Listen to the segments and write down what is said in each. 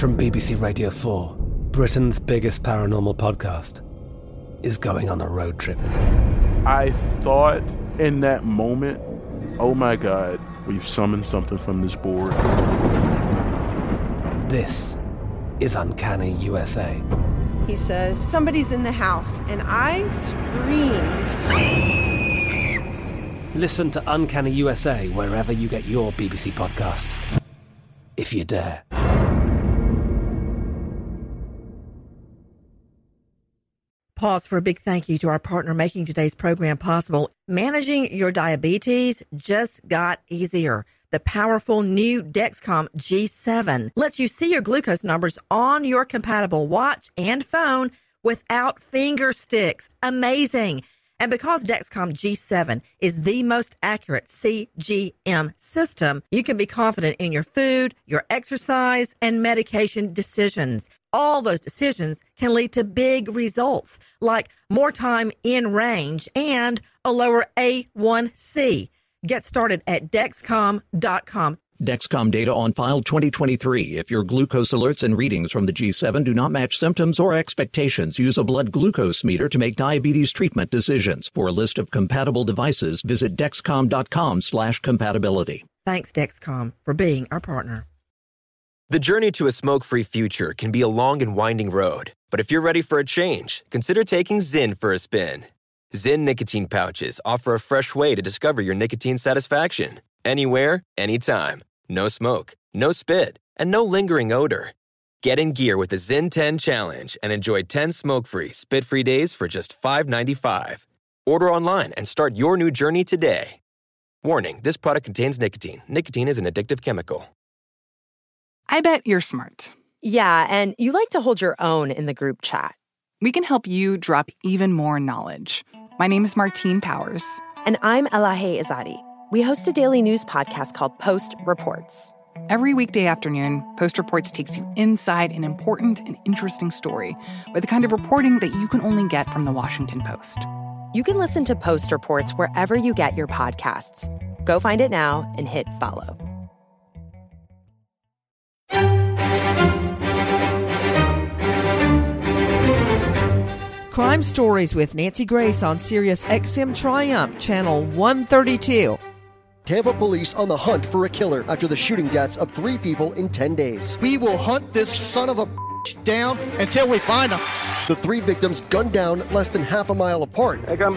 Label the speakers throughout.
Speaker 1: From BBC Radio 4, Britain's biggest paranormal podcast is going on a road trip.
Speaker 2: I thought in that moment, oh my God, we've summoned something from this board.
Speaker 1: This is Uncanny USA.
Speaker 3: He says, somebody's in the house, and I screamed.
Speaker 1: Listen to Uncanny USA wherever you get your BBC podcasts, if you dare.
Speaker 4: Pause for a big thank you to our partner making today's program possible. Managing your diabetes just got easier. The powerful new Dexcom G7 lets you see your glucose numbers on your compatible watch and phone without finger sticks. Amazing. And because Dexcom G7 is the most accurate CGM system, you can be confident in your food, your exercise, and medication decisions. All those decisions can lead to big results, like more time in range and a lower A1C. Get started at Dexcom.com.
Speaker 5: Dexcom data on file 2023. If your glucose alerts and readings from the G7 do not match symptoms or expectations, use a blood glucose meter to make diabetes treatment decisions. For a list of compatible devices, visit Dexcom.com/compatibility.
Speaker 4: Thanks, Dexcom, for being our partner.
Speaker 6: The journey to a smoke-free future can be a long and winding road. But if you're ready for a change, consider taking Zyn for a spin. Zyn nicotine pouches offer a fresh way to discover your nicotine satisfaction. Anywhere, anytime. No smoke, no spit, and no lingering odor. Get in gear with the Zyn 10 Challenge and enjoy 10 smoke-free, spit-free days for just $5.95. Order online and start your new journey today. Warning, this product contains nicotine. Nicotine is an addictive chemical.
Speaker 7: I bet you're smart.
Speaker 8: Yeah, and you like to hold your own in the group chat.
Speaker 7: We can help you drop even more knowledge. My name is Martine Powers.
Speaker 8: And I'm Elahe Izadi. We host a daily news podcast called Post Reports.
Speaker 7: Every weekday afternoon, Post Reports takes you inside an important and interesting story with the kind of reporting that you can only get from the Washington Post.
Speaker 8: You can listen to Post Reports wherever you get your podcasts. Go find it now and hit follow.
Speaker 4: Crime Stories with Nancy Grace on Sirius XM Triumph, Channel 132.
Speaker 9: Tampa police on the hunt for a killer after the shooting deaths of 3 people in 10 days.
Speaker 10: We will hunt this son of a bitch down until we find him.
Speaker 9: The 3 victims gunned down less than half a mile apart.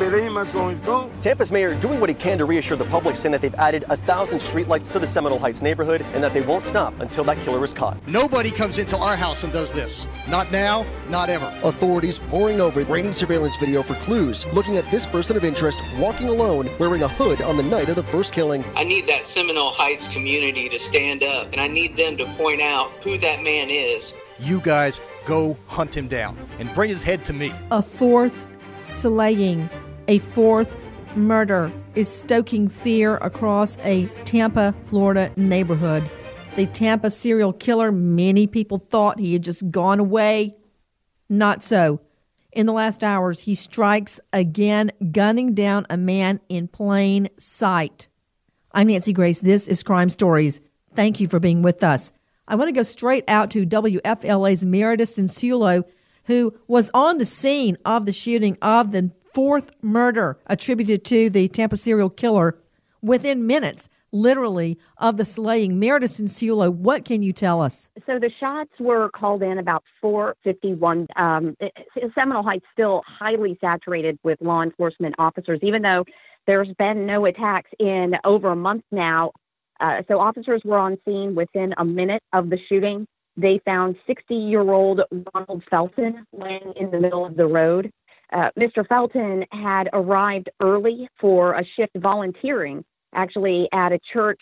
Speaker 11: Tampa's mayor doing what he can to reassure the public, saying that they've added 1,000 streetlights to the Seminole Heights neighborhood and that they won't stop until that killer is caught.
Speaker 10: Nobody comes into our house and does this. Not now, not ever.
Speaker 9: Authorities poring over grainy surveillance video for clues, looking at this person of interest walking alone, wearing a hood on the night of the first killing.
Speaker 12: I need that Seminole Heights community to stand up, and I need them to point out who that man is.
Speaker 10: You guys go hunt him down and bring his head to me.
Speaker 13: A 4th slaying, a 4th murder is stoking fear across a Tampa, Florida neighborhood. The Tampa serial killer, many people thought he had just gone away. Not so. In the last hours, he strikes again, gunning down a man in plain sight. I'm Nancy Grace. This is Crime Stories. Thank you for being with us. I want to go straight out to WFLA's Meredith Cinsulo, who was on the scene of the shooting of the 4th murder attributed to the Tampa serial killer within minutes, literally, of the slaying. Meredith Cinsulo, what can you tell us?
Speaker 14: So the shots were called in about 4:51. Seminole Heights still highly saturated with law enforcement officers, even though there's been no attacks in over a month now. So officers were on scene within a minute of the shooting. They found 60-year-old Ronald Felton laying in the middle of the road. Mr. Felton had arrived early for a shift volunteering, actually at a church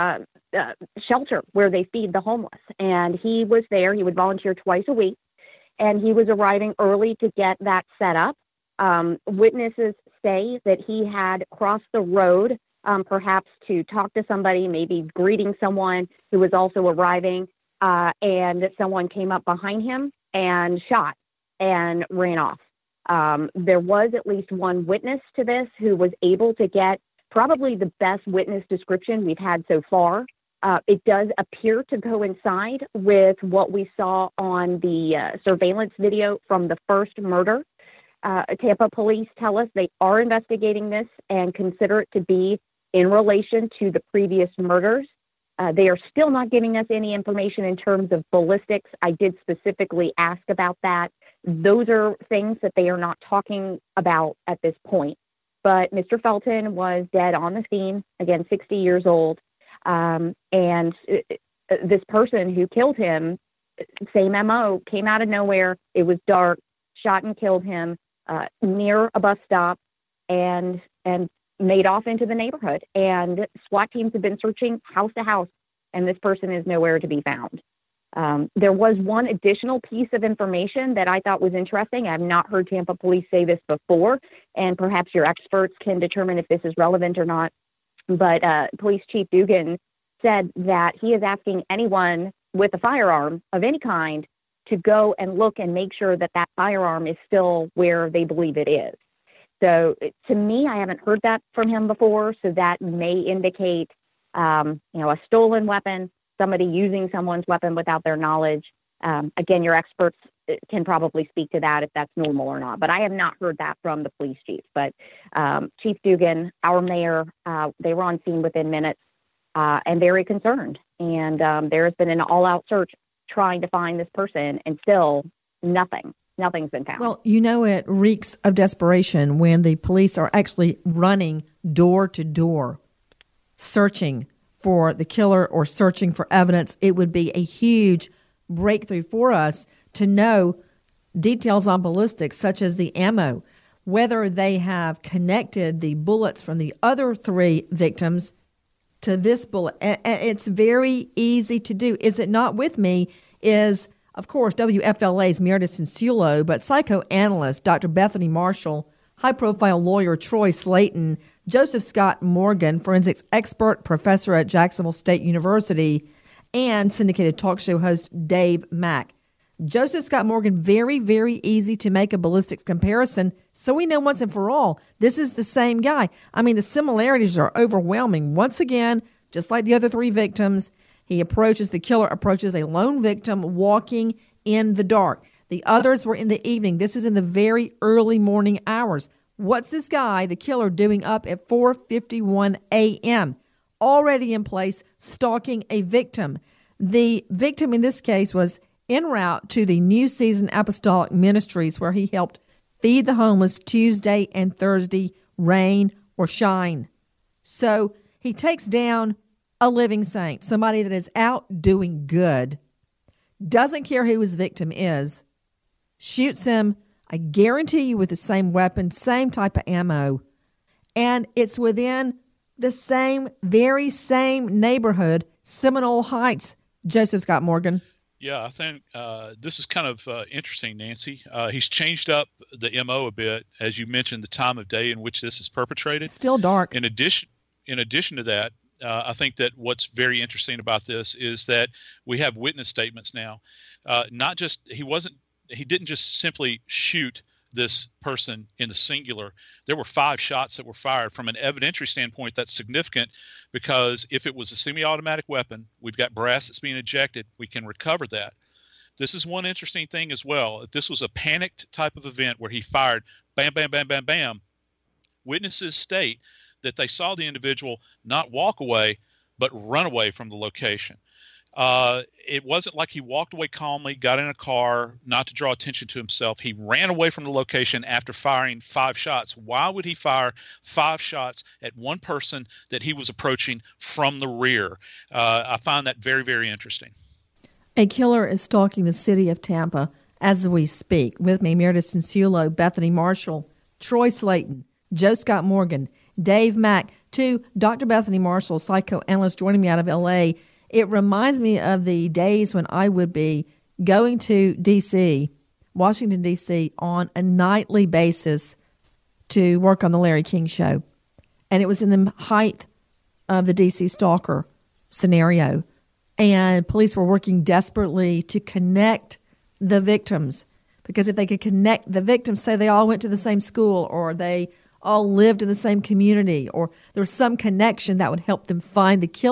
Speaker 14: shelter where they feed the homeless. And he was there. He would volunteer twice a week. And he was arriving early to get that set up. Witnesses say that he had crossed the road perhaps to talk to somebody, maybe greeting someone who was also arriving, and someone came up behind him and shot and ran off. There was at least one witness to this who was able to get probably the best witness description we've had so far. It does appear to coincide with what we saw on the surveillance video from the first murder. Tampa police tell us they are investigating this and consider it to be in relation to the previous murders. They are still not giving us any information in terms of ballistics. I did specifically ask about that. Those are things that they are not talking about at this point. But Mr. Felton was dead on the scene, again, 60 years old. And this person who killed him, same MO, came out of nowhere. It was dark, shot and killed him near a bus stop and made off into the neighborhood. And SWAT teams have been searching house to house, and this person is nowhere to be found. There was one additional piece of information that I thought was interesting. I've not heard Tampa police say this before, and perhaps your experts can determine if this is relevant or not. But Police Chief Dugan said that he is asking anyone with a firearm of any kind to go and look and make sure that that firearm is still where they believe it is. So to me, I haven't heard that from him before. So that may indicate, a stolen weapon, somebody using someone's weapon without their knowledge. Again, your experts can probably speak to that if that's normal or not. But I have not heard that from the police chief. But Chief Dugan, our mayor, they were on scene within minutes and very concerned. And there has been an all-out search trying to find this person, and still nothing's been found.
Speaker 13: Well, it reeks of desperation when the police are actually running door to door, searching for the killer or searching for evidence. It would be a huge breakthrough for us to know details on ballistics, such as the ammo, whether they have connected the bullets from the other 3 victims to this bullet. And it's very easy to do. Is it not? With me is, of course, WFLA's Meredith Cinciullo, but psychoanalyst Dr. Bethany Marshall, high-profile lawyer Troy Slayton, Joseph Scott Morgan, forensics expert, professor at Jacksonville State University, and syndicated talk show host Dave Mack. Joseph Scott Morgan, very, very easy to make a ballistics comparison, so we know once and for all, this is the same guy. I mean, the similarities are overwhelming. Once again, just like the other 3 victims, the killer approaches a lone victim walking in the dark. The others were in the evening. This is in the very early morning hours. What's this guy, the killer, doing up at 4:51 a.m.? Already in place, stalking a victim. The victim in this case was en route to the New Season Apostolic Ministries, where he helped feed the homeless Tuesday and Thursday, rain or shine. So he takes down a living saint, somebody that is out doing good, doesn't care who his victim is, shoots him, I guarantee you, with the same weapon, same type of ammo, and it's within the very same neighborhood, Seminole Heights. Joseph Scott Morgan.
Speaker 15: Yeah, I think this is kind of interesting, Nancy. He's changed up the MO a bit, as you mentioned, the time of day in which this is perpetrated.
Speaker 13: Still dark.
Speaker 15: In addition to that, I think that what's very interesting about this is that we have witness statements now. He didn't just simply shoot this person in the singular. There were 5 shots that were fired. From an evidentiary standpoint, that's significant because if it was a semi-automatic weapon, we've got brass that's being ejected, we can recover that. This is one interesting thing as well. If this was a panicked type of event where he fired bam, bam, bam, bam, bam, witnesses state that they saw the individual not walk away, but run away from the location. It wasn't like he walked away calmly, got in a car, not to draw attention to himself. He ran away from the location after firing 5 shots. Why would he fire 5 shots at one person that he was approaching from the rear? I find that very, very interesting.
Speaker 13: A killer is stalking the city of Tampa as we speak. With me, Meredith Cinciullo, Bethany Marshall, Troy Slayton, Joe Scott Morgan, Dave Mack, to Dr. Bethany Marshall, psychoanalyst, joining me out of L.A. It reminds me of the days when I would be going to D.C., Washington, D.C., on a nightly basis to work on the Larry King Show. And it was in the height of the D.C. stalker scenario. And police were working desperately to connect the victims. Because if they could connect the victims, say they all went to the same school or they all lived in the same community or there was some connection that would help them find the killer.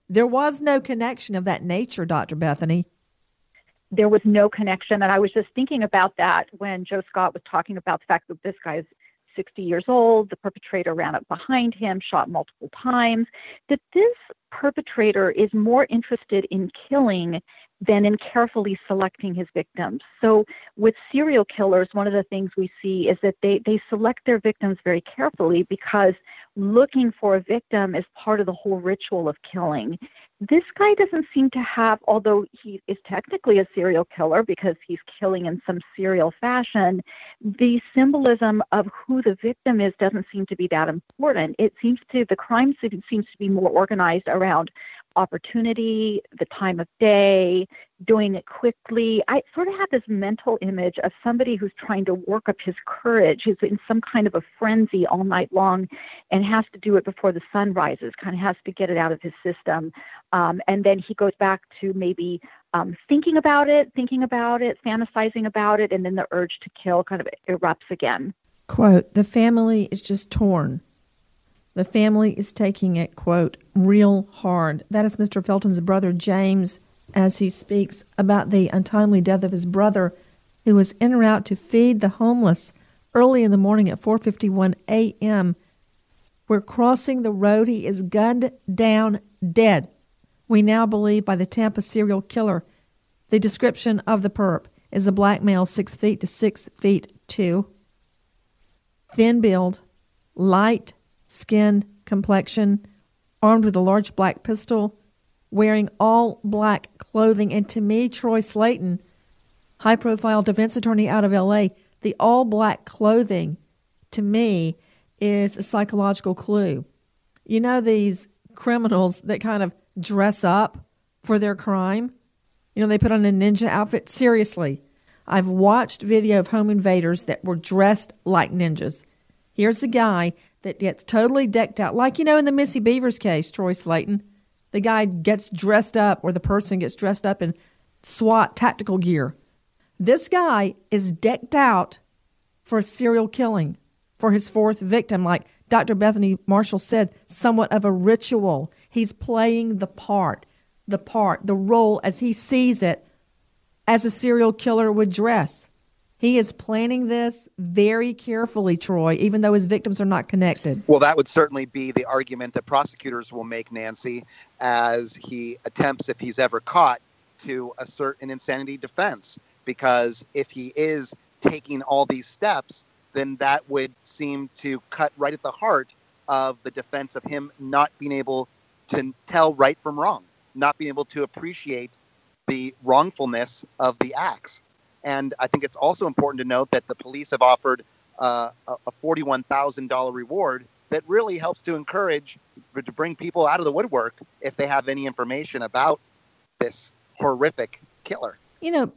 Speaker 13: There was no connection of that nature, Dr. Bethany.
Speaker 16: There was no connection. And I was just thinking about that when Joe Scott was talking about the fact that this guy is 60 years old, the perpetrator ran up behind him, shot multiple times, that this perpetrator is more interested in killing than in carefully selecting his victims. So with serial killers, one of the things we see is that they select their victims very carefully because looking for a victim is part of the whole ritual of killing. This guy doesn't seem to have, although he is technically a serial killer because he's killing in some serial fashion, the symbolism of who the victim is doesn't seem to be that important. The crime seems to be more organized around opportunity, the time of day, doing it quickly. I sort of have this mental image of somebody who's trying to work up his courage, who's in some kind of a frenzy all night long and has to do it before the sun rises, kind of has to get it out of his system. And then he goes back to maybe thinking about it, fantasizing about it, and then the urge to kill kind of erupts again.
Speaker 13: Quote, the family is just torn. The family is taking it, quote, real hard. That is Mr. Felton's brother, James, as he speaks about the untimely death of his brother, who was en route to feed the homeless early in the morning at 4:51 a.m. We're crossing the road. He is gunned down dead. We now believe by the Tampa serial killer. The description of the perp is a black male 6 feet to 6'2", thin build, light skinned complexion, armed with a large black pistol, wearing all black clothing. And to me, Troy Slayton, high-profile defense attorney out of L.A., the all-black clothing, to me, is a psychological clue. You know these criminals that kind of dress up for their crime? You know, they put on a ninja outfit. Seriously, I've watched video of home invaders that were dressed like ninjas. Here's the guy that gets totally decked out, like, you know, in the Missy Beavers case, Troy Slayton. The guy gets dressed up, or the person gets dressed up in SWAT tactical gear. This guy is decked out for a serial killing, for his fourth victim, like Dr. Bethany Marshall said, somewhat of a ritual. He's playing the role as he sees it, as a serial killer would dress. He is planning this very carefully, Troy, even though his victims are not connected.
Speaker 17: Well, that would certainly be the argument that prosecutors will make, Nancy, as he attempts, if he's ever caught, to assert an insanity defense. Because if he is taking all these steps, then that would seem to cut right at the heart of the defense of him not being able to tell right from wrong, not being able to appreciate the wrongfulness of the acts. And I think it's also important to note that the police have offered a $41,000 reward that really helps to encourage, to bring people out of the woodwork if they have any information about this horrific killer.
Speaker 13: You know,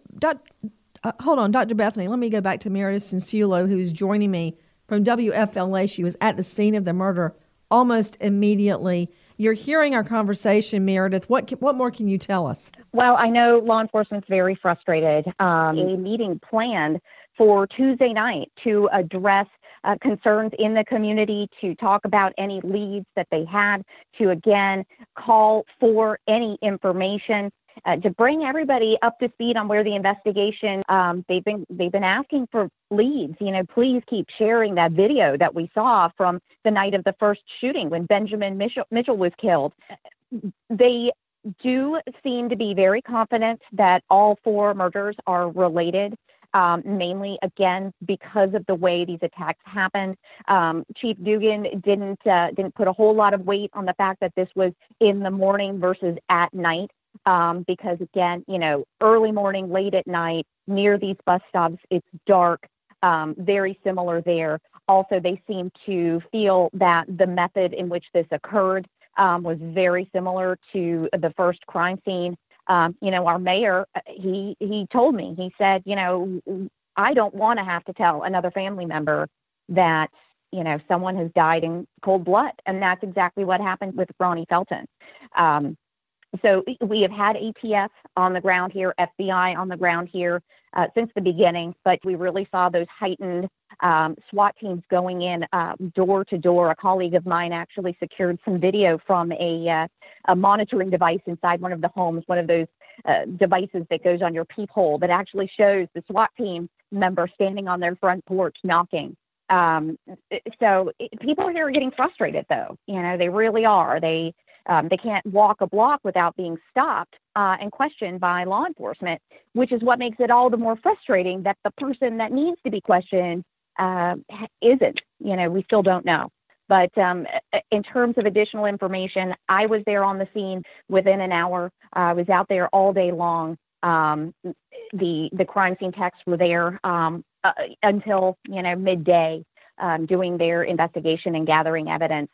Speaker 13: hold on, Dr. Bethany, let me go back to Meredith Cinciullo, who is joining me from WFLA. She was at the scene of the murder almost immediately. You're hearing our conversation, Meredith. What more can you tell us?
Speaker 14: Well, I know law enforcement's very frustrated. A meeting planned for Tuesday night to address concerns in the community, to talk about any leads that they had, to again call for any information, to bring everybody up to speed on where the investigation. They've been asking for leads. You know, please keep sharing that video that we saw from the night of the first shooting when Benjamin Mitchell was killed. They do seem to be very confident that all four murders are related. Mainly, again, because of the way these attacks happened. Chief Dugan didn't put a whole lot of weight on the fact that this was in the morning versus at night. Because again, you know, early morning, late at night, near these bus stops, it's dark, very similar there. Also, they seem to feel that the method in which this occurred was very similar to the first crime scene. You know, our mayor, he told me, he said, you know, I don't want to have to tell another family member that, you know, someone has died in cold blood. And that's exactly what happened with Ronnie Felton. So we have had ATF on the ground here, FBI on the ground here since the beginning, but we really saw those heightened SWAT teams going in door to door. A colleague of mine actually secured some video from a monitoring device inside one of the homes, one of those devices that goes on your peephole that actually shows the SWAT team member standing on their front porch knocking. People here are getting frustrated, though. They really are. They can't walk a block without being stopped and questioned by law enforcement, which is what makes it all the more frustrating that the person that needs to be questioned isn't. We still don't know. But in terms of additional information, I was there on the scene within an hour. I was out there all day long. The crime scene techs were there until midday, doing their investigation and gathering evidence.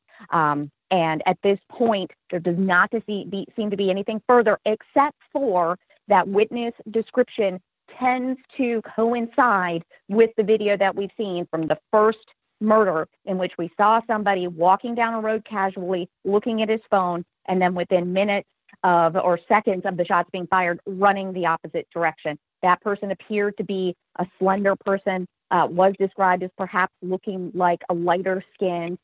Speaker 14: And at this point, there does not seem to be anything further, except for that witness description tends to coincide with the video that we've seen from the first murder, in which we saw somebody walking down a road casually, looking at his phone, and then within minutes or seconds of the shots being fired, running the opposite direction. That person appeared to be a slender person, was described as perhaps looking like a lighter skinned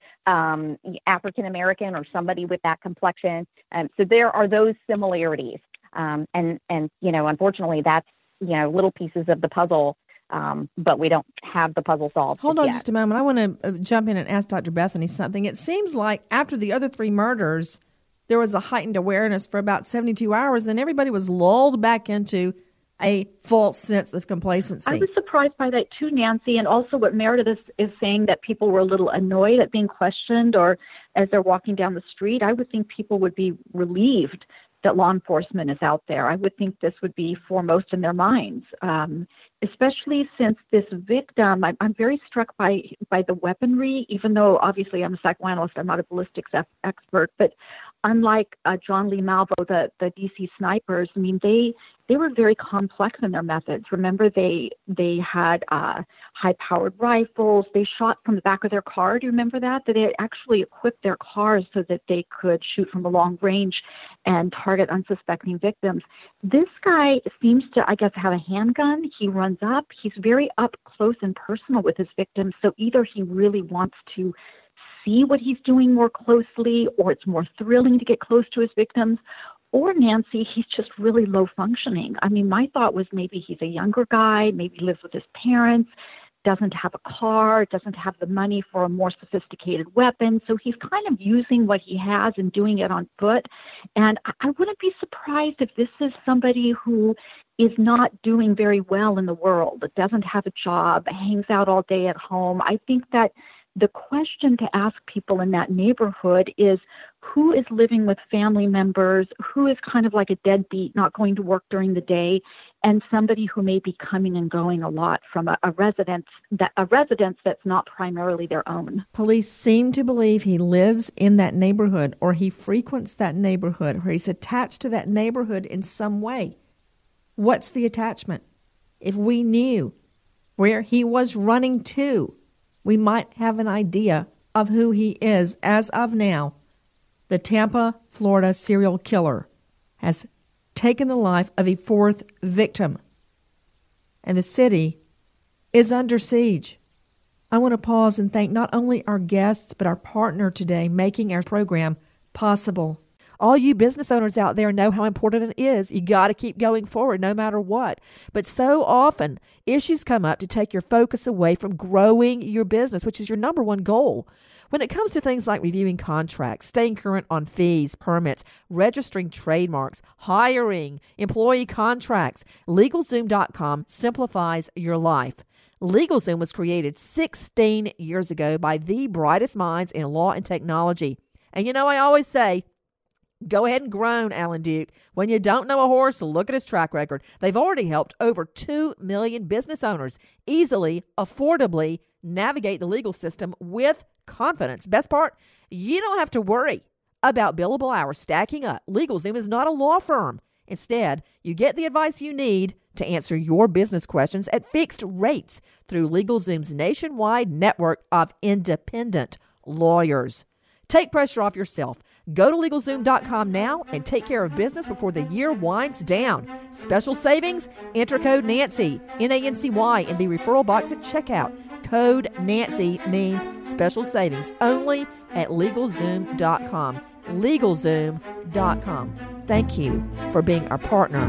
Speaker 14: African-American or somebody with that complexion. So there are those similarities. And unfortunately, that's, little pieces of the puzzle, but we don't have the puzzle solved.
Speaker 13: Hold on
Speaker 14: yet.
Speaker 13: just a moment. I want to jump in and ask Dr. Bethany something. It seems like after the other 3 murders, there was a heightened awareness for about 72 hours, and everybody was lulled back into a false sense of complacency.
Speaker 16: I was surprised by that too, Nancy, and also what Meredith is saying, that people were a little annoyed at being questioned, or as they're walking down the street. I would think people would be relieved that law enforcement is out there. I would think this would be foremost in their minds, especially since this victim, I'm very struck by the weaponry, even though obviously I'm a psychoanalyst, I'm not a ballistics expert, but unlike John Lee Malvo, the DC snipers, I mean, they were very complex in their methods. Remember, they had high-powered rifles. They shot from the back of their car. Do you remember that? That they actually equipped their cars so that they could shoot from a long range and target unsuspecting victims. This guy seems to, I guess, have a handgun. He runs up. He's very up close and personal with his victims. So either he really wants to see what he's doing more closely, or it's more thrilling to get close to his victims, or Nancy, he's just really low functioning. I mean, my thought was maybe he's a younger guy, maybe lives with his parents, doesn't have a car, doesn't have the money for a more sophisticated weapon. So he's kind of using what he has and doing it on foot. And I wouldn't be surprised if this is somebody who is not doing very well in the world, that doesn't have a job, hangs out all day at home. I think that the question to ask people in that neighborhood is, who is living with family members, who is kind of like a deadbeat, not going to work during the day, and somebody who may be coming and going a lot from a residence that's not primarily their own.
Speaker 13: Police seem to believe he lives in that neighborhood, or he frequents that neighborhood, or he's attached to that neighborhood in some way. What's the attachment? If we knew where he was running to, we might have an idea of who he is. As of now, the Tampa, Florida serial killer has taken the life of a 4th victim, and the city is under siege. I want to pause and thank not only our guests, but our partner today, making our program possible. All you business owners out there know how important it is. You got to keep going forward no matter what. But so often, issues come up to take your focus away from growing your business, which is your number one goal. When it comes to things like reviewing contracts, staying current on fees, permits, registering trademarks, hiring, employee contracts, LegalZoom.com simplifies your life. LegalZoom was created 16 years ago by the brightest minds in law and technology. And I always say, go ahead and groan, Alan Duke. When you don't know a horse, look at his track record. They've already helped over 2 million business owners easily, affordably navigate the legal system with confidence. Best part, you don't have to worry about billable hours stacking up. LegalZoom is not a law firm. Instead, you get the advice you need to answer your business questions at fixed rates through LegalZoom's nationwide network of independent lawyers. Take pressure off yourself. Go to LegalZoom.com now and take care of business before the year winds down. Special savings? Enter code Nancy, Nancy, in the referral box at checkout. Code Nancy means special savings only at LegalZoom.com. LegalZoom.com. Thank you for being our partner.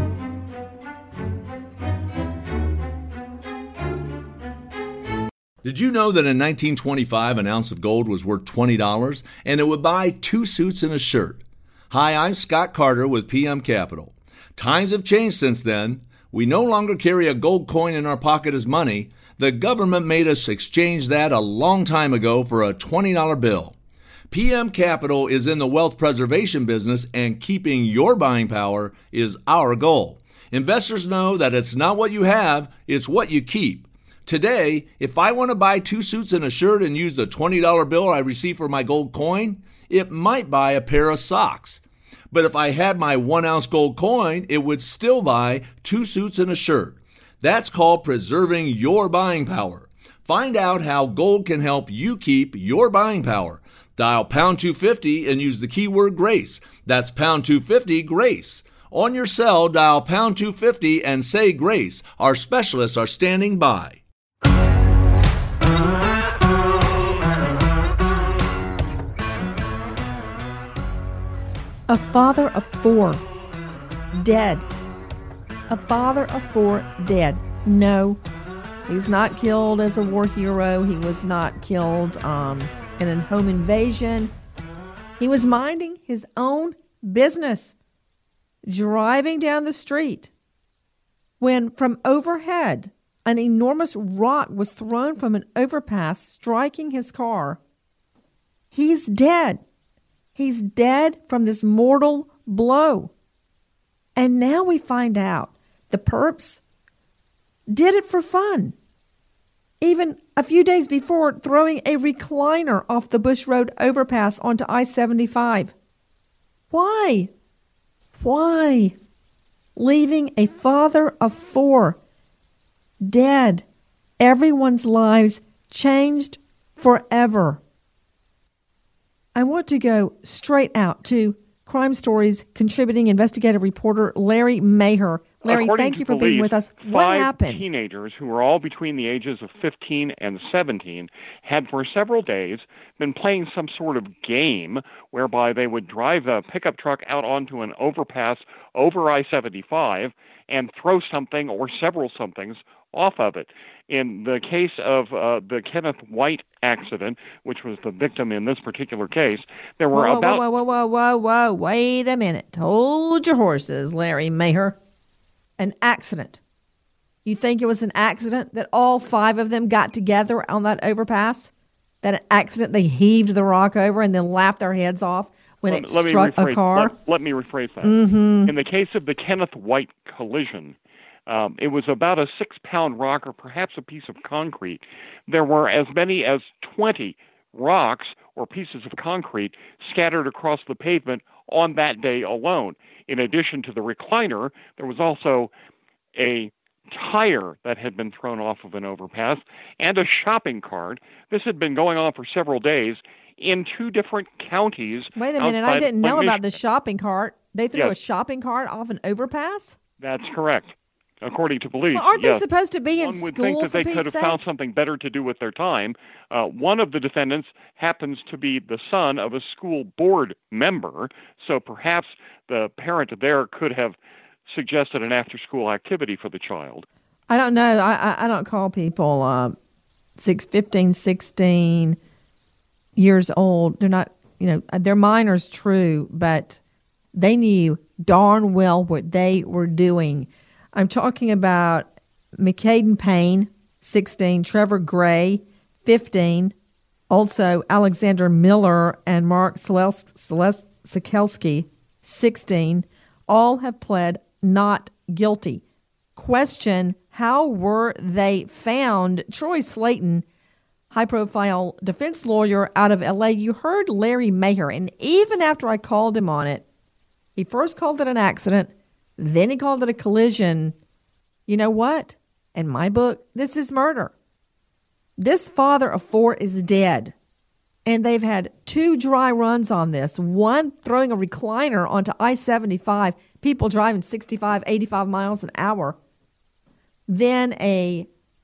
Speaker 18: Did you know that in 1925 an ounce of gold was worth $20 and it would buy 2 suits and a shirt? Hi, I'm Scott Carter with PM Capital. Times have changed since then. We no longer carry a gold coin in our pocket as money. The government made us exchange that a long time ago for a $20 bill. PM Capital is in the wealth preservation business, and keeping your buying power is our goal. Investors know that it's not what you have, it's what you keep. Today, if I want to buy 2 suits and a shirt and use the $20 bill I receive for my gold coin, it might buy a pair of socks. But if I had my 1 ounce gold coin, it would still buy 2 suits and a shirt. That's called preserving your buying power. Find out how gold can help you keep your buying power. Dial pound 250 and use the keyword GRACE. That's pound 250 GRACE. On your cell, dial pound 250 and say GRACE. Our specialists are standing by.
Speaker 13: A father of 4 dead. A father of 4 dead. No, he was not killed as a war hero. He was not killed in a home invasion. He was minding his own business, driving down the street, when from overhead an enormous rock was thrown from an overpass, striking his car. He's dead. He's dead from this mortal blow. And now we find out the perps did it for fun. Even a few days before, throwing a recliner off the Bush Road overpass onto I-75. Why? Why? Leaving a father of 4 dead. Everyone's lives changed forever. I want to go straight out to Crime Stories contributing investigative reporter Larry Maher. Larry, thank you for being with us. What happened?
Speaker 19: 5 teenagers who were all between the ages of 15 and 17 had for several days been playing some sort of game whereby they would drive a pickup truck out onto an overpass over I-75 and throw something or several somethings off of it. In the case of the Kenneth White accident, which was the victim in this particular case, there were
Speaker 13: Whoa. Wait a minute. Hold your horses, Larry Maher. An accident. You think it was an accident that all 5 of them got together on that overpass? That an accident they heaved the rock over and then laughed their heads off when it struck a car?
Speaker 19: Let me rephrase that.
Speaker 13: Mm-hmm.
Speaker 19: In the case of the Kenneth White collision, it was about a 6-pound rock or perhaps a piece of concrete. There were as many as 20 rocks or pieces of concrete scattered across the pavement on that day alone. In addition to the recliner, there was also a tire that had been thrown off of an overpass and a shopping cart. This had been going on for several days in 2 different counties.
Speaker 13: Wait a minute, I didn't know about the shopping cart. They threw a shopping cart off an overpass?
Speaker 19: That's correct. According to police,
Speaker 13: well, aren't they supposed to be in school?
Speaker 19: One would think that they could have found something better to do with their time. One of the defendants happens to be the son of a school board member, so perhaps the parent there could have suggested an after-school activity for the child.
Speaker 13: I don't know. I don't call people 15, 16 years old. They're not, they're minors, true, but they knew darn well what they were doing. I'm talking about McCaden Payne, 16, Trevor Gray, 15, also Alexander Miller and Mark Sikelski, 16, all have pled not guilty. Question, how were they found? Troy Slayton, high-profile defense lawyer out of L.A., you heard Larry Maher, and even after I called him on it, he first called it an accident, then he called it a collision. You know what? In my book, this is murder. This father of 4 is dead. And they've had 2 dry runs on this. One throwing a recliner onto I-75, people driving 65, 85 miles an hour. Then a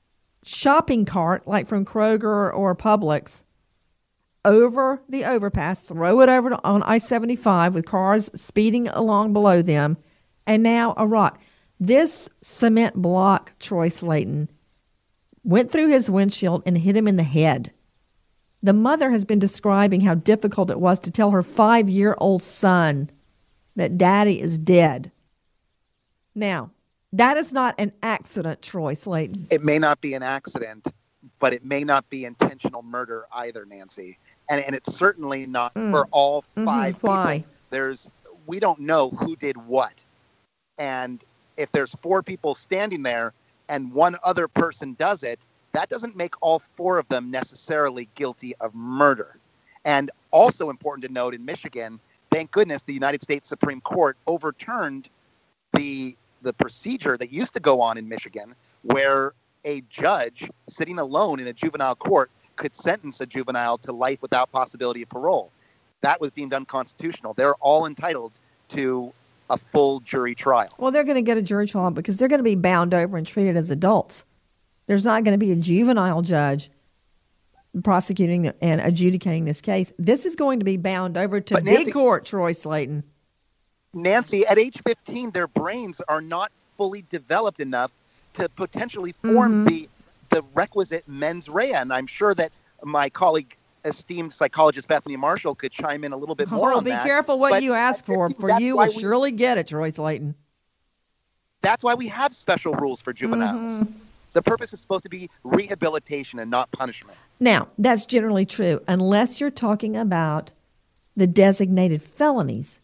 Speaker 13: shopping cart, like from Kroger or Publix, over the overpass, throw it over on I-75 with cars speeding along below them, and now a rock. This cement block, Troy Slaton, went through his windshield and hit him in the head. The mother has been describing how difficult it was to tell her 5-year-old son that daddy is dead. Now, that is not an accident, Troy Slaton.
Speaker 17: It may not be an accident, but it may not be intentional murder either, Nancy. And it's certainly not for all 5 people.
Speaker 13: Why?
Speaker 17: We don't know who did what. And if there's 4 people standing there and one other person does it, that doesn't make all 4 of them necessarily guilty of murder. And also important to note, in Michigan, thank goodness the United States Supreme Court overturned the procedure that used to go on in Michigan, where a judge sitting alone in a juvenile court could sentence a juvenile to life without possibility of parole. That was deemed unconstitutional. They're all entitled to a full jury trial.
Speaker 13: Well, they're going to get a jury trial because they're going to be bound over and treated as adults. There's not going to be a juvenile judge prosecuting and adjudicating this case. This is going to be bound over to big court, Troy Slaton.
Speaker 17: Nancy, at age 15, their brains are not fully developed enough to potentially form the requisite mens rea. And I'm sure that my colleague, esteemed psychologist Bethany Marshall, could chime in a little bit more on that.
Speaker 13: Be careful what you ask for you will surely get it, Troy Slaton.
Speaker 17: That's why we have special rules for juveniles. The purpose is supposed to be rehabilitation and not punishment.
Speaker 13: Now, that's generally true, unless you're talking about the designated felonies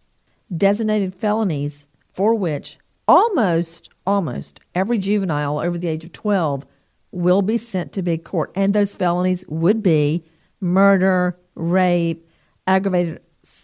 Speaker 13: for which almost every juvenile over the age of 12 will be sent to big court. And those felonies would be murder, rape, aggravated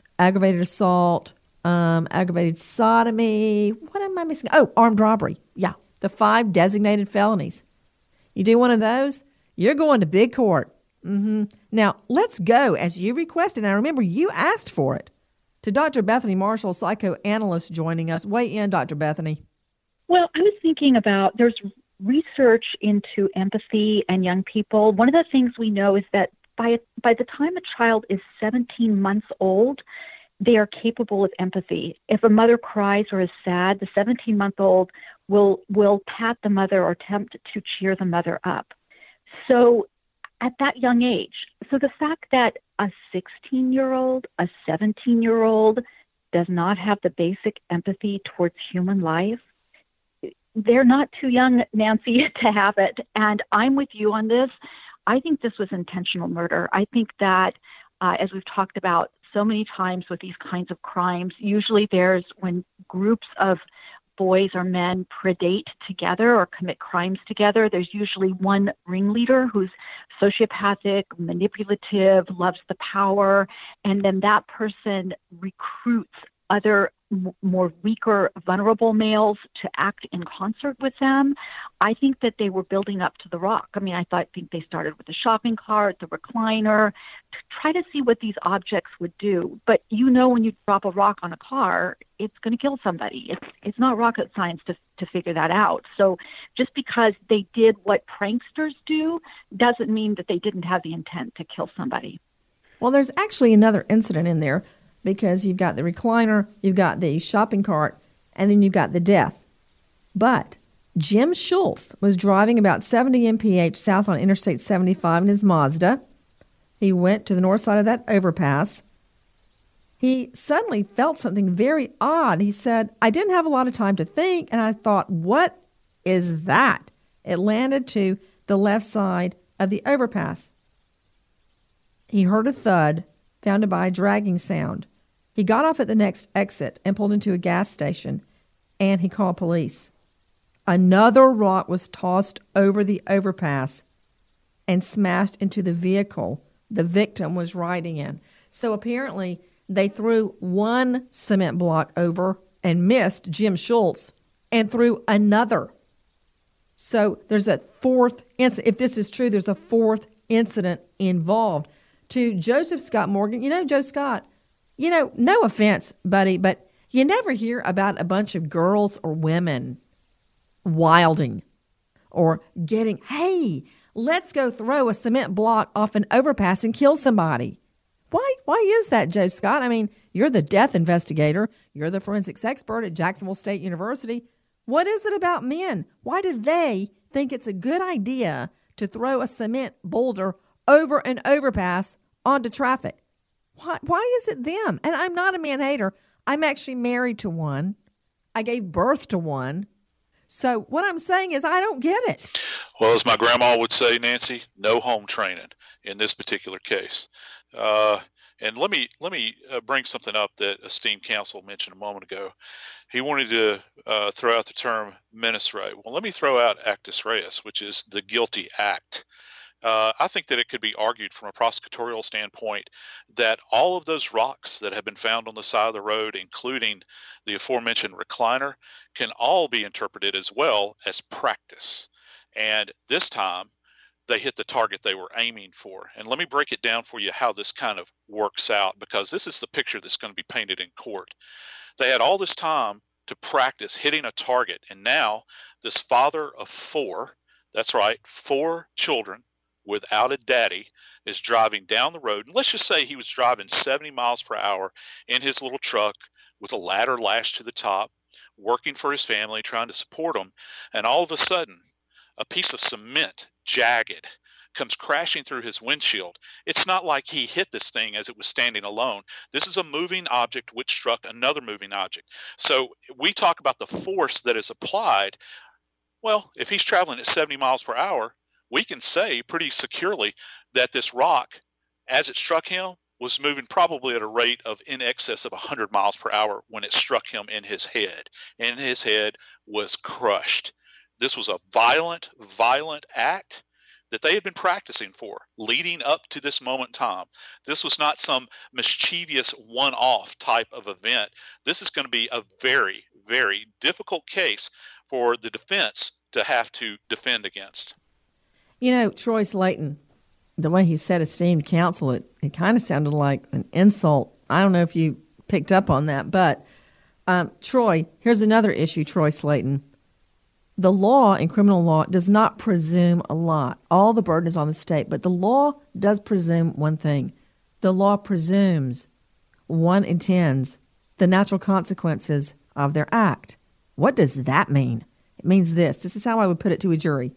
Speaker 13: assault, aggravated sodomy. What am I missing? Oh, armed robbery. Yeah, the 5 designated felonies. You do one of those, you're going to big court. Now, let's go, as you requested. And I remember you asked for it, to Dr. Bethany Marshall, psychoanalyst, joining us. Weigh in, Dr. Bethany.
Speaker 16: Well, I was thinking about, there's research into empathy and young people. One of the things we know is that by the time a child is 17 months old, they are capable of empathy. If a mother cries or is sad, the 17-month-old will pat the mother or attempt to cheer the mother up. So at that young age, so the fact that a 16-year-old, a 17-year-old does not have the basic empathy towards human life, they're not too young, Nancy, to have it. And I'm with you on this. I think this was intentional murder. I think that, as we've talked about so many times with these kinds of crimes, usually there's, when groups of boys or men predate together or commit crimes together, there's usually one ringleader who's sociopathic, manipulative, loves the power, and then that person recruits other more weaker, vulnerable males to act in concert with them. I think that they were building up to the rock. I mean, I think they started with the shopping cart, the recliner, to try to see what these objects would do. But when you drop a rock on a car, it's going to kill somebody. It's not rocket science to figure that out. So just because they did what pranksters do doesn't mean that they didn't have the intent to kill somebody.
Speaker 13: Well, there's actually another incident in there, because you've got the recliner, you've got the shopping cart, and then you've got the death. But Jim Schultz was driving about 70 mph south on Interstate 75 in his Mazda. He went to the north side of that overpass. He suddenly felt something very odd. He said, I didn't have a lot of time to think, and I thought, what is that? It landed to the left side of the overpass. He heard a thud, founded by a dragging sound. He got off at the next exit and pulled into a gas station, and he called police. Another rock was tossed over the overpass and smashed into the vehicle the victim was riding in. So apparently they threw one cement block over and missed Jim Schultz and threw another. So there's a 4th incident. If this is true, there's a 4th incident involved. To Joseph Scott Morgan, Joe Scott, no offense, buddy, but you never hear about a bunch of girls or women wilding or getting, hey, Let's go throw a cement block off an overpass and kill somebody. Why is that, Joe Scott? I mean, you're the death investigator. You're the forensics expert at Jacksonville State University. What is it about men? Why do they think it's a good idea to throw a cement boulder over an overpass onto traffic? Why is it them? And I'm not a man hater. I'm actually married to one. I gave birth to one. So what I'm saying is I don't get it.
Speaker 15: Well, as my grandma would say, Nancy, no home training in this particular case. And let me bring something up that esteemed counsel mentioned a moment ago. He wanted to throw out the term menace rea. Well, let me throw out actus reus, which is the guilty act. I think that it could be argued from a prosecutorial standpoint that all of those rocks that have been found on the side of the road, including the aforementioned recliner, can all be interpreted as well as practice. And this time, they hit the target they were aiming for. And let me break it down for you how this kind of works out, because this is the picture that's going to be painted in court. They had all this time to practice hitting a target, and now this father of four, that's right, 4 children without a daddy, is driving down the road. And let's just say he was driving 70 miles per hour in his little truck with a ladder lashed to the top, working for his family, trying to support them. And all of a sudden, a piece of cement, jagged, comes crashing through his windshield. It's not like he hit this thing as it was standing alone. This is a moving object which struck another moving object. So we talk about the force that is applied. Well, if he's traveling at 70 miles per hour, we can say pretty securely that this rock, as it struck him, was moving probably at a rate of in excess of 100 miles per hour when it struck him in his head. And his head was crushed. This was a violent act that they had been practicing for leading up to this moment in time. This was not some mischievous one-off type of event. This is going to be a very, very difficult case for the defense to have to defend against.
Speaker 13: You know, Troy Slayton, the way he said esteemed counsel, it kind of sounded like an insult. I don't know if you picked up on that, but Troy, here's another issue, Troy Slayton. The law in criminal law does not presume a lot. All the burden is on the state, but the law does presume one thing. The law presumes one intends the natural consequences of their act. What does that mean? It means this. This is how I would put it to a jury.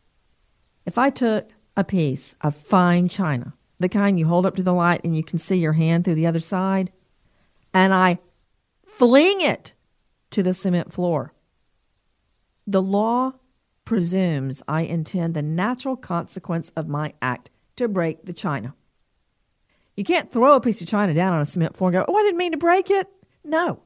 Speaker 13: If I took a piece of fine china, the kind you hold up to the light and you can see your hand through the other side, and I fling it to the cement floor, the law presumes I intend the natural consequence of my act to break the china. You can't throw a piece of china down on a cement floor and go, oh, I didn't mean to break it. No.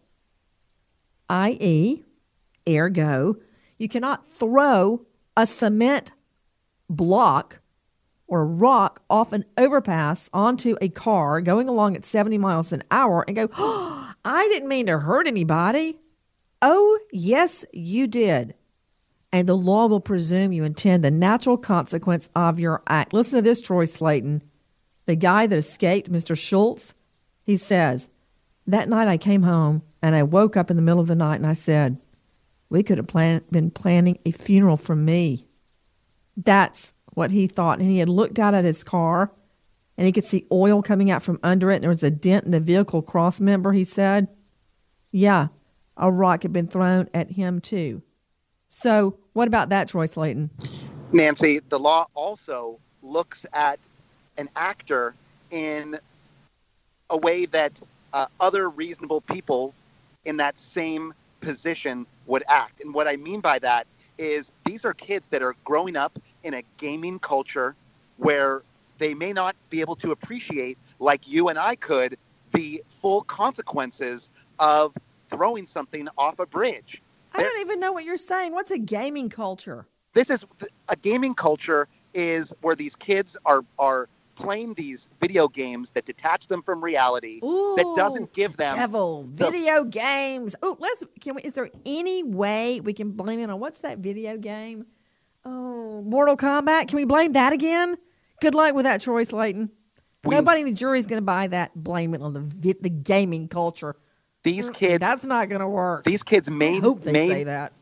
Speaker 13: I.e., ergo, you cannot throw a cement block or rock off an overpass onto a car going along at 70 miles an hour and go, oh, I didn't mean to hurt anybody. Oh, yes, you did. And the law will presume you intend the natural consequence of your act. Listen to this, Troy Slayton. The guy that escaped, Mr. Schultz, he says, that night I came home and I woke up in the middle of the night and I said, we could have been planning a funeral for me. That's what he thought. And he had looked out at his car and he could see oil coming out from under it. And there was a dent in the vehicle cross member, he said. Yeah, a rock had been thrown at him too. So what about that, Troy Slayton?
Speaker 17: Nancy, the law also looks at an actor in a way that other reasonable people in that same position would act. And what I mean by that is these are kids that are growing up in a gaming culture where they may not be able to appreciate, like you and I could, the full consequences of throwing something off a bridge.
Speaker 13: I don't even know what you're saying. What's a gaming culture?
Speaker 17: This is a gaming culture is where these kids are playing these video games that detach them from reality.
Speaker 13: Ooh,
Speaker 17: that doesn't give them
Speaker 13: video games. Oh, is there any way we can blame it on what's that video game? Oh, Mortal Kombat. Can we blame that again? Good luck with that, Troy Slayton. Nobody in the jury is going to buy that. Blame it on the gaming culture.
Speaker 17: These kids.
Speaker 13: That's not going to work.
Speaker 17: These kids
Speaker 13: say that.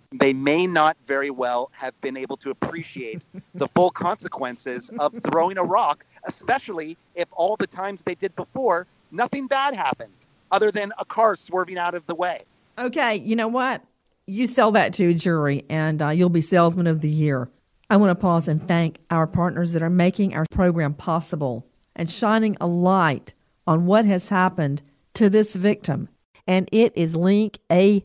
Speaker 17: they may not very well have been able to appreciate the full consequences of throwing a rock, especially if all the times they did before, nothing bad happened other than a car swerving out of the way.
Speaker 13: Okay, you know what? You sell that to a jury, and you'll be Salesman of the Year. I want to pause and thank our partners that are making our program possible and shining a light on what has happened to this victim. And it is Link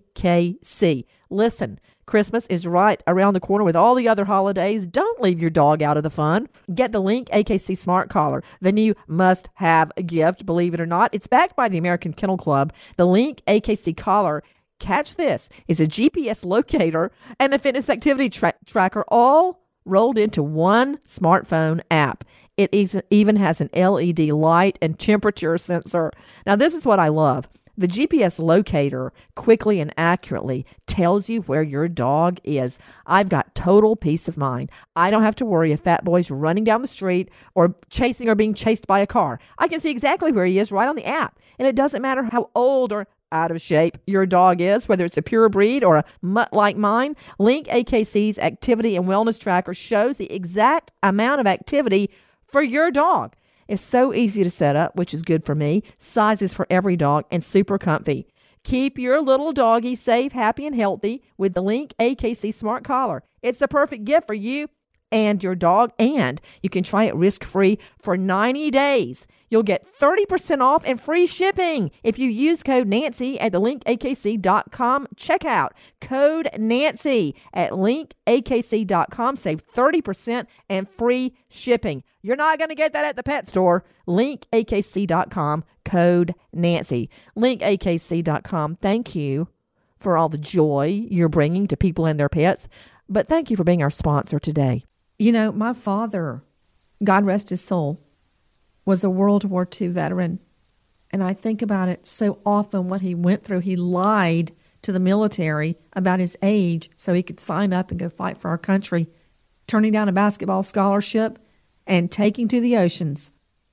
Speaker 13: AKC. Listen, Christmas is right around the corner with all the other holidays. Don't leave your dog out of the fun. Get the Link AKC Smart Collar, the new must-have gift, believe it or not. It's backed by the American Kennel Club. The Link AKC Collar, catch this, is a GPS locator and a fitness activity tracker all rolled into one smartphone app. It even has an LED light and temperature sensor. Now, this is what I love. The GPS locator quickly and accurately tells you where your dog is. I've got total peace of mind. I don't have to worry if Fat Boy's running down the street or chasing or being chased by a car. I can see exactly where he is right on the app. And it doesn't matter how old or out of shape your dog is, whether it's a pure breed or a mutt like mine. Link AKC's activity and wellness tracker shows the exact amount of activity for your dog. It's so easy to set up, which is good for me. Sizes for every dog and super comfy. Keep your little doggy safe, happy, and healthy with the Link AKC Smart Collar. It's the perfect gift for you and your dog, and you can try it risk-free for 90 days. You'll get 30% off and free shipping if you use code Nancy at the linkakc.com checkout. Code Nancy at linkakc.com. Save 30% and free shipping. You're not going to get that at the pet store. Linkakc.com, code Nancy. Linkakc.com. Thank you for all the joy you're bringing to people and their pets, but thank you for being our sponsor today. You know, my father, God rest his soul, was a World War II veteran. And I think about it so often, what he went through. He lied to the military about his age so he could sign up and go fight for our country, turning down a basketball scholarship and taking to the oceans.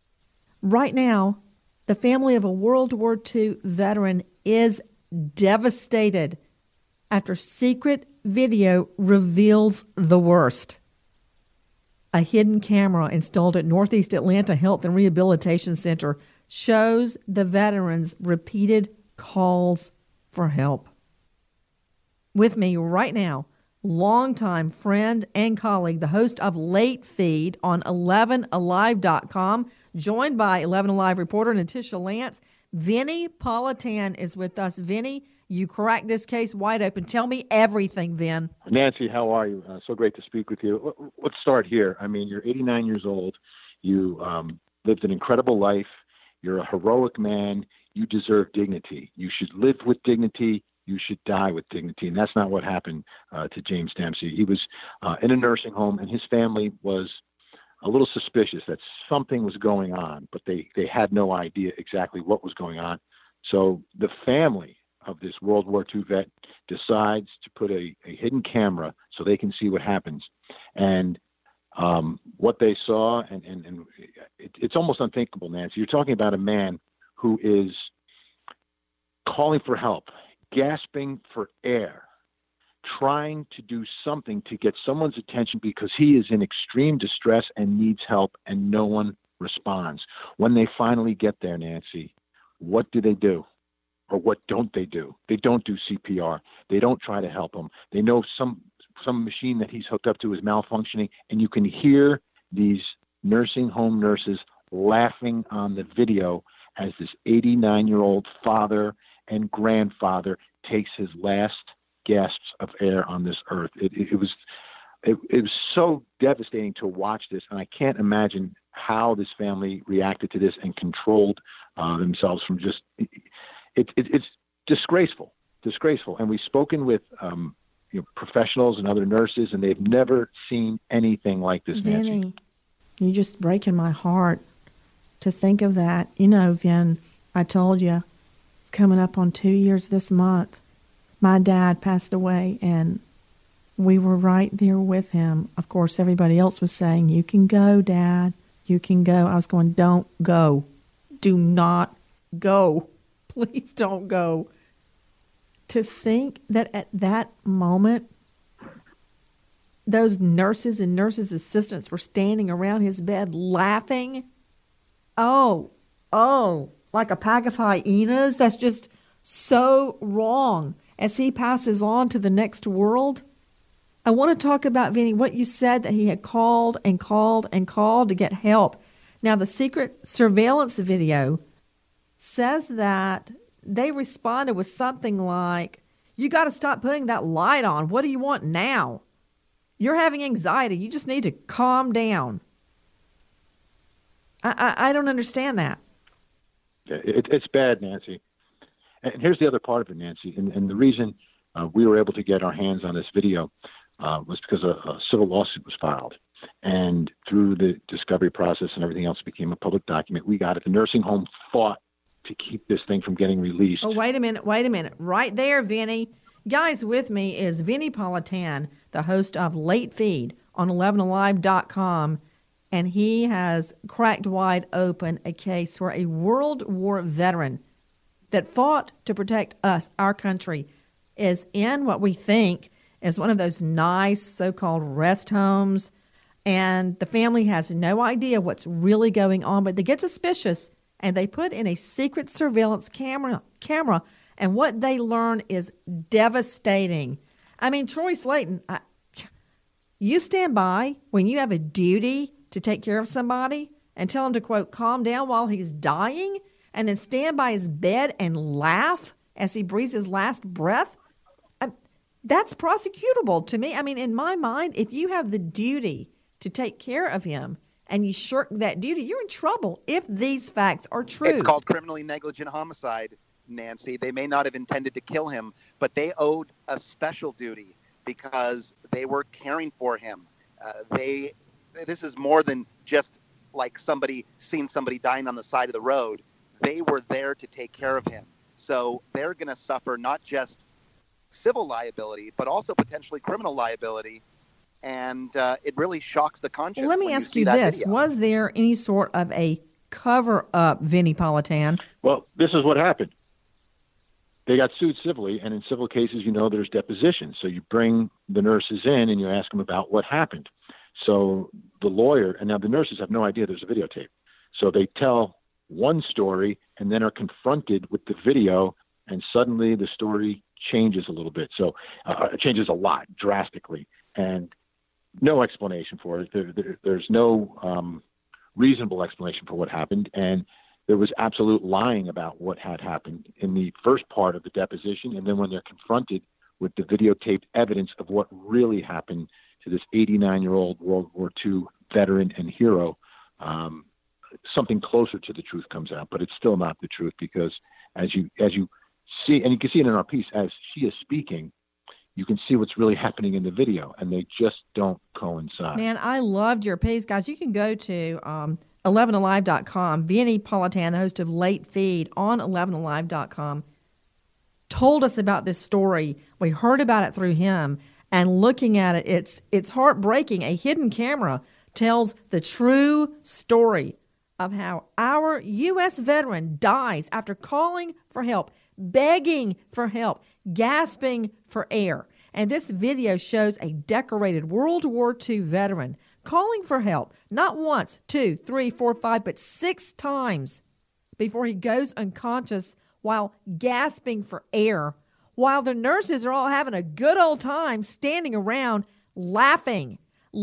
Speaker 13: Right now, the family of a World War II veteran is devastated after secret video reveals the worst. A hidden camera installed at Northeast Atlanta Health and Rehabilitation Center shows the veterans' repeated calls for help. With me right now, longtime friend and colleague, the host of Late Feed on 11alive.com, joined by 11 Alive reporter Natisha Lance. Vinny Politan is with us. Vinny, you cracked this case wide open. Tell me everything, Vin.
Speaker 20: Nancy, how are you? So great to speak with you. Let's start here. I mean, you're 89 years old. You lived an incredible life. You're a heroic man. You deserve dignity. You should live with dignity. You should die with dignity. And that's not what happened to James Dempsey. He was in a nursing home, and his family was a little suspicious that something was going on, but they had no idea exactly what was going on. So the family of this World War II vet decides to put a hidden camera so they can see what happens. And what they saw, and it's almost unthinkable, Nancy. You're talking about a man who is calling for help, gasping for air, trying to do something to get someone's attention because he is in extreme distress and needs help, and no one responds. When they finally get there, Nancy, what do? Or what don't they do? They don't do CPR. They don't try to help him. They know some machine that he's hooked up to is malfunctioning, and you can hear these nursing home nurses laughing on the video as this 89-year-old father and grandfather takes his last gasps of air on this earth. It was so devastating to watch this, and I can't imagine how this family reacted to this and controlled themselves from just. It's disgraceful. And we've spoken with professionals and other nurses, and they've never seen anything like this, Nancy.
Speaker 13: Vinny, you're just breaking my heart to think of that. You know, Vin, I told you, it's coming up on 2 years this month. My dad passed away, and we were right there with him. Of course, everybody else was saying, you can go, Dad. You can go. I was going, don't go. Do not go. Please don't go. To think that at that moment, those nurses and nurses' assistants were standing around his bed laughing. Oh, like a pack of hyenas. That's just so wrong as he passes on to the next world. I want to talk about, Vinny, what you said, that he had called and called and called to get help. Now, the secret surveillance video says that they responded with something like, "You got to stop putting that light on. What do you want now? You're having anxiety. You just need to calm down." I don't understand that.
Speaker 20: It's bad, Nancy. And here's the other part of it, Nancy. And the reason we were able to get our hands on this video was because a civil lawsuit was filed. And through the discovery process and everything else, it became a public document. We got it. The nursing home fought to keep this thing from getting released.
Speaker 13: Oh, wait a minute. Right there, Vinny. Guys, with me is Vinny Politan, the host of Late Feed on 11alive.com. And he has cracked wide open a case where a World War veteran that fought to protect us, our country, is in what we think is one of those nice so-called rest homes. And the family has no idea what's really going on, but they get suspicious and they put in a secret surveillance camera. And what they learn is devastating. I mean, Troy Slayton, you stand by when you have a duty to take care of somebody and tell him to, quote, calm down while he's dying, and then stand by his bed and laugh as he breathes his last breath? That's prosecutable to me. I mean, in my mind, if you have the duty to take care of him and you shirk that duty, you're in trouble if these facts are true.
Speaker 17: It's called criminally negligent homicide, Nancy. They may not have intended to kill him, but they owed a special duty because they were caring for him. This is more than just like seeing somebody dying on the side of the road. They were there to take care of him. So they're going to suffer not just civil liability, but also potentially criminal liability. And it really shocks the conscience.
Speaker 13: Well, let me ask you this. Video. Was there any sort of a cover-up, Vinny Politan?
Speaker 20: Well, this is what happened. They got sued civilly, and in civil cases, there's depositions. So you bring the nurses in and you ask them about what happened. So the lawyer, and now the nurses have no idea there's a videotape. So they tell one story and then are confronted with the video, and suddenly the story changes a little bit. So it changes a lot, drastically, and no explanation for it. There's no reasonable explanation for what happened, and there was absolute lying about what had happened in the first part of the deposition, and then when they're confronted with the videotaped evidence of what really happened to this 89-year-old World War II veteran and hero, something closer to the truth comes out, but it's still not the truth, because as you see, and you can see it in our piece, as she is speaking, you can see what's really happening in the video, and they just don't coincide.
Speaker 13: Man, I loved your piece, guys. You can go to 11alive.com. Vinny Politan, the host of Late Feed on 11alive.com, told us about this story. We heard about it through him, and looking at it, it's heartbreaking. A hidden camera tells the true story of how our U.S. veteran dies after calling for help, begging for help, gasping for air. And this video shows a decorated World War II veteran calling for help, not once, 2, 3, 4, 5, but 6 times before he goes unconscious while gasping for air, while the nurses are all having a good old time standing around laughing.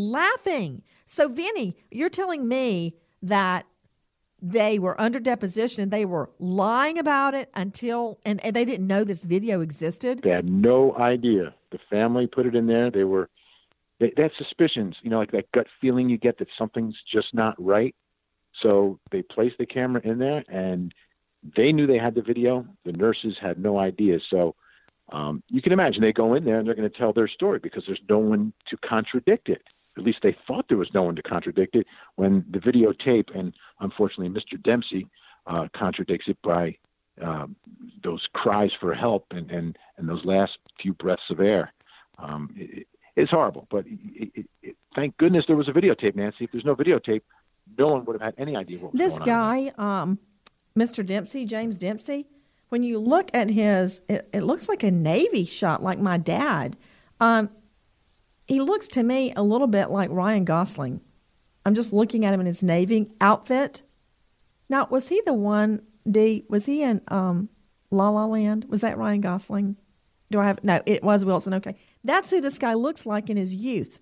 Speaker 13: So, Vinny, you're telling me that they were under deposition, they were lying about it and they didn't know this video existed?
Speaker 20: They had no idea. The family put it in there. They had suspicions, like that gut feeling you get that something's just not right. So they placed the camera in there, and they knew they had the video. The nurses had no idea. So you can imagine they go in there and they're going to tell their story because there's no one to contradict it. At least they thought there was no one to contradict it when the videotape, and unfortunately Mr. Dempsey contradicts it by those cries for help and those last few breaths of air. It's horrible, but thank goodness there was a videotape, Nancy. If there's no videotape, no one would have had any idea what was
Speaker 13: this
Speaker 20: going on.
Speaker 13: This guy, Mr. Dempsey, James Dempsey, when you look at his, it looks like a Navy shot, like my dad. He looks to me a little bit like Ryan Gosling. I'm just looking at him in his Navy outfit. Now, was he the one, was he in La La Land? Was that Ryan Gosling? No, it was Wilson. Okay. That's who this guy looks like in his youth.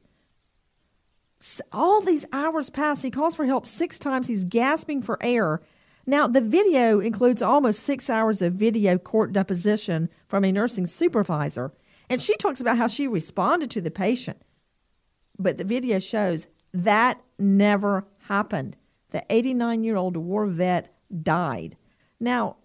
Speaker 13: All these hours pass. He calls for help 6 times. He's gasping for air. Now, the video includes almost 6 hours of video court deposition from a nursing supervisor. And she talks about how she responded to the patient. But the video shows that never happened. The 89-year-old war vet died. Now,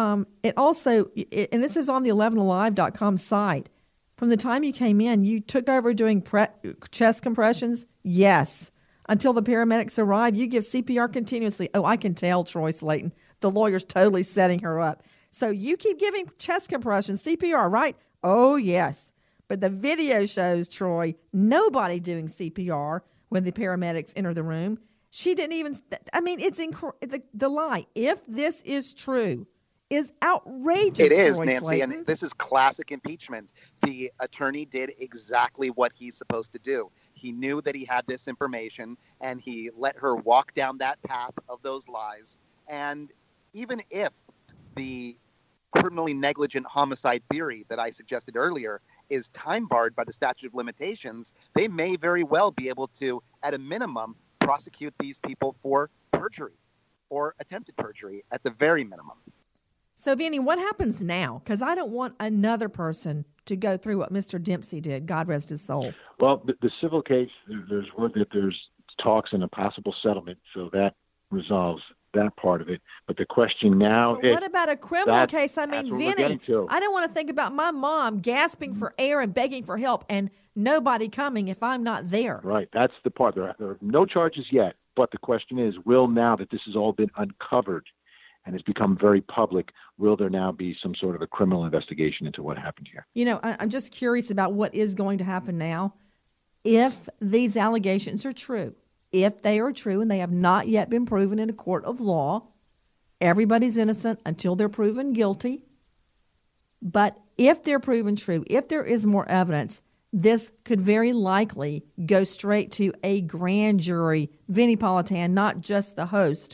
Speaker 13: it also, and this is on the 11alive.com site, from the time you came in, you took over doing chest compressions? Yes. Until the paramedics arrive, you give CPR continuously. Oh, I can tell, Troy Slayton. The lawyer's totally setting her up. So you keep giving chest compressions, CPR, right? Oh, yes. But the video shows, Troy, nobody doing CPR when the paramedics enter the room. She didn't even, it's the lie, if this is true, is outrageous.
Speaker 17: It is,
Speaker 13: Troy
Speaker 17: Nancy,
Speaker 13: Slayton.
Speaker 17: and this is classic impeachment. The attorney did exactly what he's supposed to do. He knew that he had this information, and he let her walk down that path of those lies. And even if the criminally negligent homicide theory that I suggested earlier is time barred by the statute of limitations, they may very well be able to, at a minimum, prosecute these people for perjury or attempted perjury at the very minimum.
Speaker 13: So, Vinny, what happens now? Because I don't want another person to go through what Mr. Dempsey did. God rest his soul.
Speaker 20: Well, the civil case, there's word that there's talks and a possible settlement, so that resolves that part of it. But the question now
Speaker 13: is, what about a criminal case? I mean, Vinny, I don't want to think about my mom gasping for air and begging for help and nobody coming if I'm not there.
Speaker 20: Right. That's the part. There are no charges yet. But the question is, will now that this has all been uncovered and has become very public, will there now be some sort of a criminal investigation into what happened here?
Speaker 13: You know, I'm just curious about what is going to happen now. If these allegations are true, if they are true and they have not yet been proven in a court of law, everybody's innocent until they're proven guilty. But if they're proven true, if there is more evidence, this could very likely go straight to a grand jury. Vinny Politan, not just the host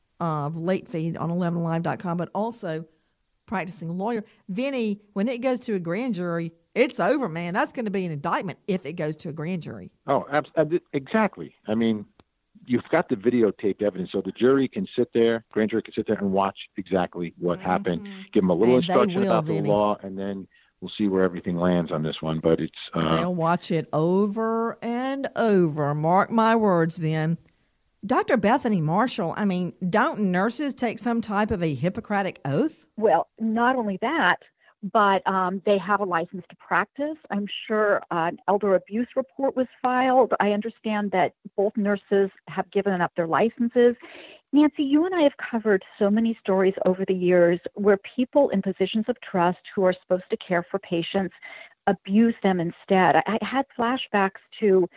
Speaker 13: of Late Feed on 11alive.com, but also practicing lawyer. Vinny, when it goes to a grand jury, it's over, man. That's going to be an indictment if it goes to a grand jury.
Speaker 20: Oh, exactly. I mean, you've got the videotaped evidence, so the jury can sit there, grand jury can sit there and watch exactly what happened, give them a little instruction about the law, and then we'll see where everything lands on this one. But it's
Speaker 13: they'll watch it over and over. Mark my words, Vin. Dr. Bethany Marshall, I mean, don't nurses take some type of a Hippocratic oath?
Speaker 16: Well, not only that, but they have a license to practice. I'm sure an elder abuse report was filed. I understand that both nurses have given up their licenses. Nancy, you and I have covered so many stories over the years where people in positions of trust who are supposed to care for patients abuse them instead. I had flashbacks to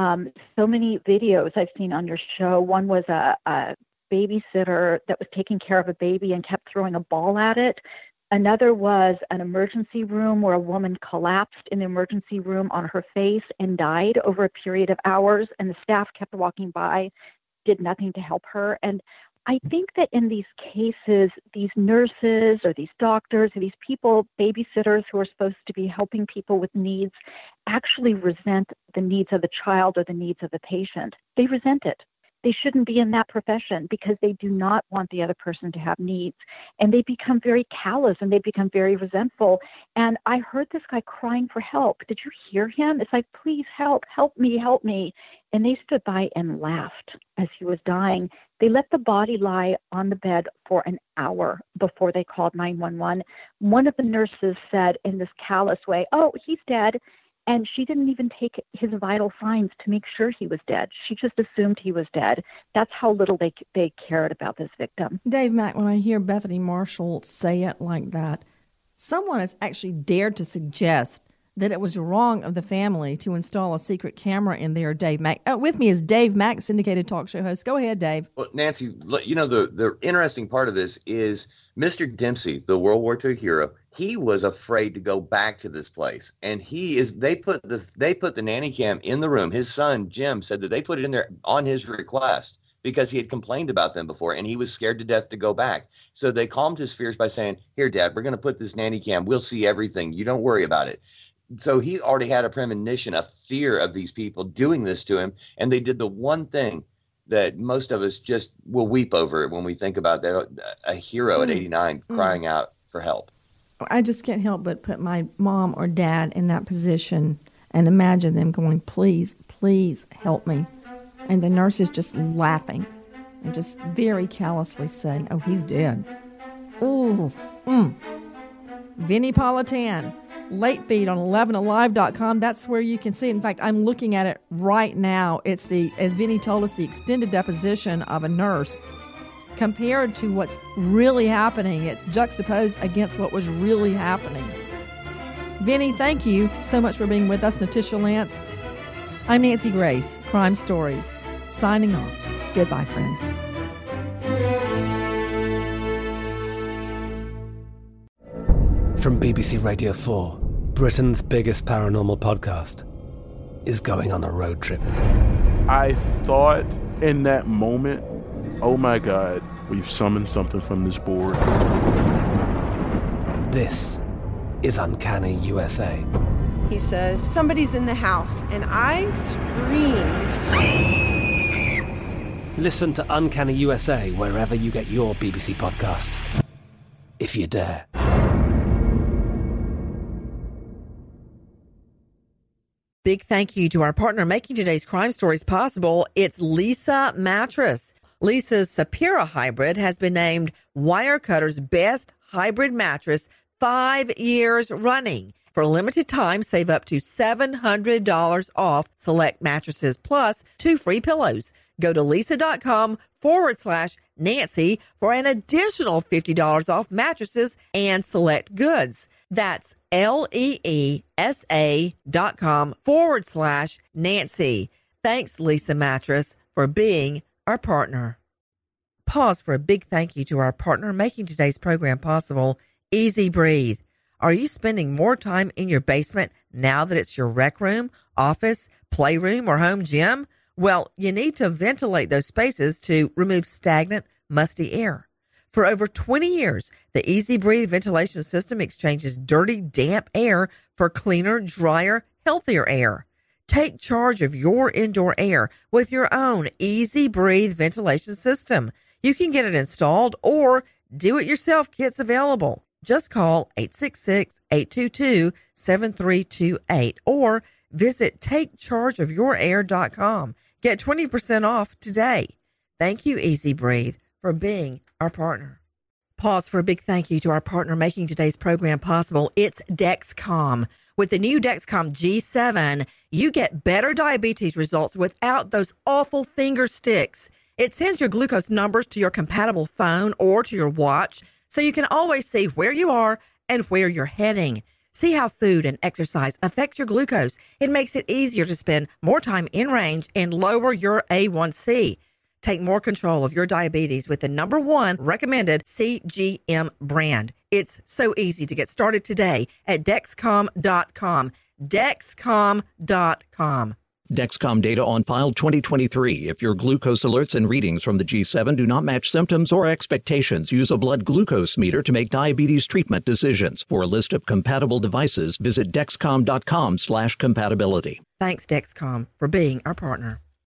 Speaker 16: so many videos I've seen on your show. One was a babysitter that was taking care of a baby and kept throwing a ball at it. Another was an emergency room where a woman collapsed in the emergency room on her face and died over a period of hours, and the staff kept walking by, did nothing to help her. And I think that in these cases, these nurses or these doctors or these people, babysitters who are supposed to be helping people with needs, actually resent the needs of the child or the needs of the patient. They resent it. They shouldn't be in that profession because they do not want the other person to have needs. And they become very callous and they become very resentful. And I heard this guy crying for help. Did you hear him? It's like, please help me, help me. And they stood by and laughed as he was dying. They let the body lie on the bed for an hour before they called 911. One of the nurses said in this callous way, "Oh, he's dead." And she didn't even take his vital signs to make sure he was dead. She just assumed he was dead. That's how little they cared about this victim.
Speaker 13: Dave Mack, when I hear Bethany Marshall say it like that, someone has actually dared to suggest that it was wrong of the family to install a secret camera in there. Dave Mack. With me is Dave Mack, syndicated talk show host. Go ahead, Dave.
Speaker 21: Well, Nancy, you know, the interesting part of this is Mr. Dempsey, the World War II hero, he was afraid to go back to this place. And they put the nanny cam in the room. His son, Jim, said that they put it in there on his request because he had complained about them before and he was scared to death to go back. So they calmed his fears by saying, here, Dad, we're going to put this nanny cam. We'll see everything. You don't worry about it. So he already had a premonition, a fear of these people doing this to him. And they did the one thing that most of us just will weep over when we think about that, a hero at 89 crying out for help.
Speaker 13: I just can't help but put my mom or dad in that position and imagine them going, please, please help me. And the nurse is just laughing and just very callously saying, oh, he's dead. Ooh. Vinnie Politan. Late feed on 11alive.com. That's where you can see it. In fact, I'm looking at it right now. It's as Vinny told us, the extended deposition of a nurse compared to what's really happening. It's juxtaposed against what was really happening. Vinny, thank you so much for being with us. Natisha Lance. I'm Nancy Grace, Crime Stories, signing off. Goodbye, friends.
Speaker 1: From BBC Radio 4, Britain's biggest paranormal podcast is going on a road trip.
Speaker 2: I thought in that moment, oh my God, we've summoned something from this board.
Speaker 1: This is Uncanny USA.
Speaker 3: He says, somebody's in the house, and I screamed.
Speaker 1: Listen to Uncanny USA wherever you get your BBC podcasts, if you dare.
Speaker 4: Big thank you to our partner making today's crime stories possible. It's Leesa Mattress. Leesa's Sapira Hybrid has been named Wirecutter's best hybrid mattress 5 years running. For a limited time, save up to $700 off select mattresses plus 2 free pillows. Go to Leesa.com/Nancy for an additional $50 off mattresses and select goods. That's LEESA.com/Nancy. Thanks, Leesa Mattress, for being our partner. Pause for a big thank you to our partner making today's program possible, Easy Breathe. Are you spending more time in your basement now that it's your rec room, office, playroom, or home gym? Well, you need to ventilate those spaces to remove stagnant, musty air. For over 20 years, the Easy Breathe ventilation system exchanges dirty, damp air for cleaner, drier, healthier air. Take charge of your indoor air with your own Easy Breathe ventilation system. You can get it installed or do-it-yourself kits available. Just call 866-822-7328 or visit TakeChargeOfYourAir.com. Get 20% off today. Thank you, Easy Breathe, for being our partner. Pause for a big thank you to our partner making today's program possible. It's Dexcom. With the new Dexcom G7, you get better diabetes results without those awful finger sticks. It sends your glucose numbers to your compatible phone or to your watch, so you can always see where you are and where you're heading. See how food and exercise affect your glucose. It makes it easier to spend more time in range and lower your A1C. Take more control of your diabetes with the #1 recommended CGM brand. It's so easy to get started today at Dexcom.com. Dexcom.com.
Speaker 5: Dexcom data on file 2023. If your glucose alerts and readings from the G7 do not match symptoms or expectations, use a blood glucose meter to make diabetes treatment decisions. For a list of compatible devices, visit Dexcom.com/compatibility.
Speaker 4: Thanks, Dexcom, for being our partner.